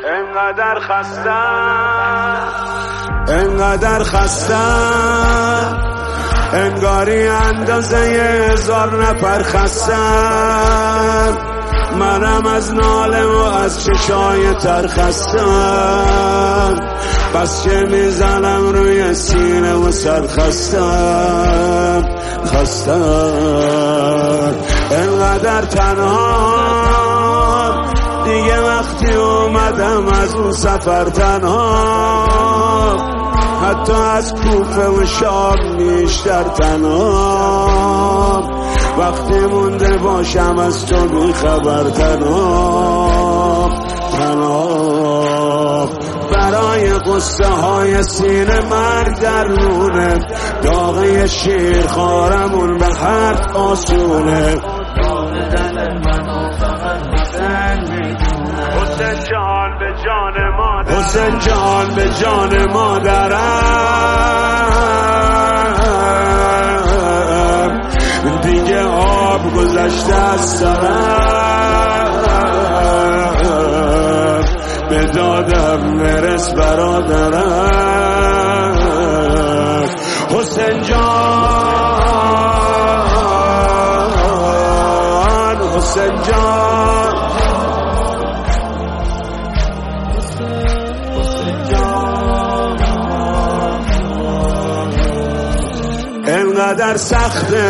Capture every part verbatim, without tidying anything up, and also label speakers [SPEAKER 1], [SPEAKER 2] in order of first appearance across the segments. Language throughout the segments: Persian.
[SPEAKER 1] انقدر خستم انقدر خستم انگاری اندازه هزار نفر خستم. منم از ناله و از چشای تر خستم، بس که میزنم روی سینه و سر خستم خستم. انقدر تنها دیگه وقتی اومدم از اون سفر تنها، حتی از کوفه و شام بیشتر تنها. وقتی مونده باشم از تو بی خبر تنها تنها. برای قصه های سینه مرگ درونه، داغه شیر خارمون به حرف آسونه. حسین جان به جان مادرم، حسین جان به جان مادرم. دیگه آب گذشته از سرم، به دادم برس برادرم. حسین جان حسین جان انقدر سخته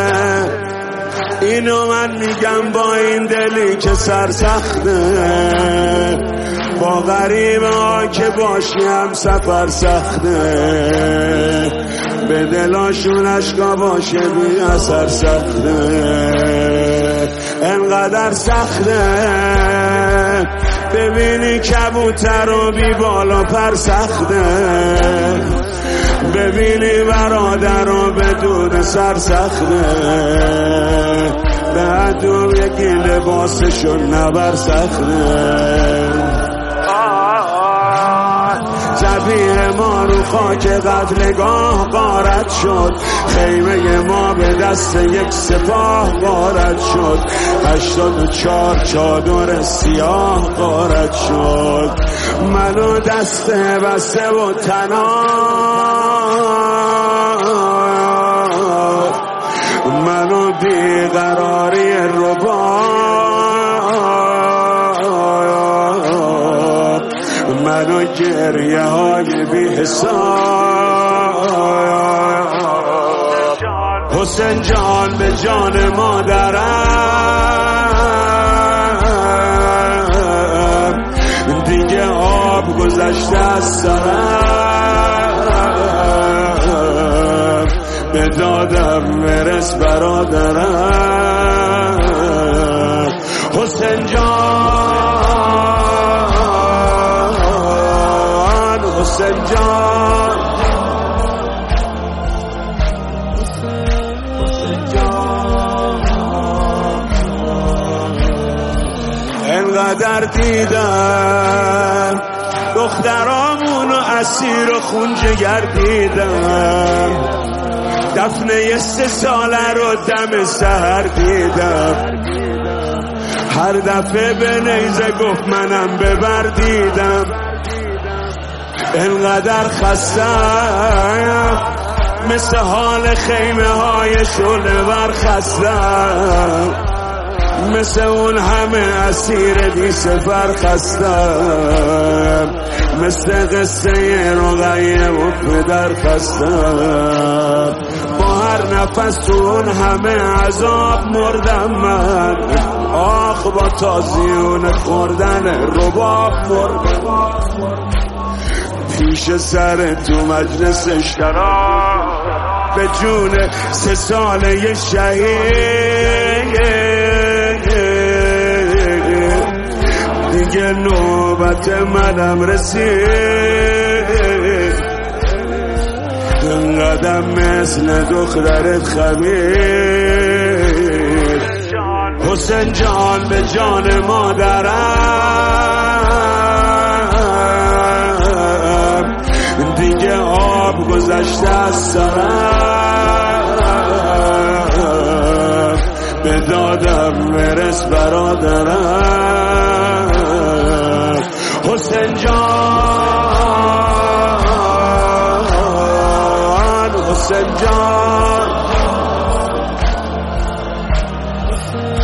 [SPEAKER 1] اینو من میگم با این دلی که سر سخته. با غریبه ها که باشی هم سفر سخته، به دلاشون اشکا باشه بی اثر سخته. انقدر سخته ببینی کبوتر و بی بالا پر سخته، ببینی برادر رو بدون سر سخته. بعد و یکی لباسشون نبر سخته. طبیعه ما رو خاک قتلگاه غارت شد، خیمه ما به دست یک سپاه غارت شد. هشتاد و چار چادر سیاه غارت شد. منو دست بسته و تنها، منو بیقراری ربا، منو گریه های بی حساب. حسین جان به جان مادرم، دیگه آب گذشته از سرم، به دادم برس برادرم. حسین جان حسین جان حسین جان. انقدر دیدم دخترامونو اسیر و خون جگر دیدم، دفنه سه ساله رو دم سحر دیدم. هر دفعه به نیزه گفت منم ببر دیدم. انقدر خستم مثل حال خیمه های شعله ور خستم، مثل اون همه اسیر بی سفر خستم، مثل قصه رقیه و پدر خستم. با هر نفس تو اون همه عذاب مردم من، آخ با تازیون خوردن رباب مردم. پیش سر تو مجلس شراب به جون سه ساله شهید، دیگه نوبت منم رسید. انقدر مثل دخترت خمید. حسین جان به جان مادرم، دیگه آب گذشته از سرم، به دادم برس برادرم. حسین حسین جان.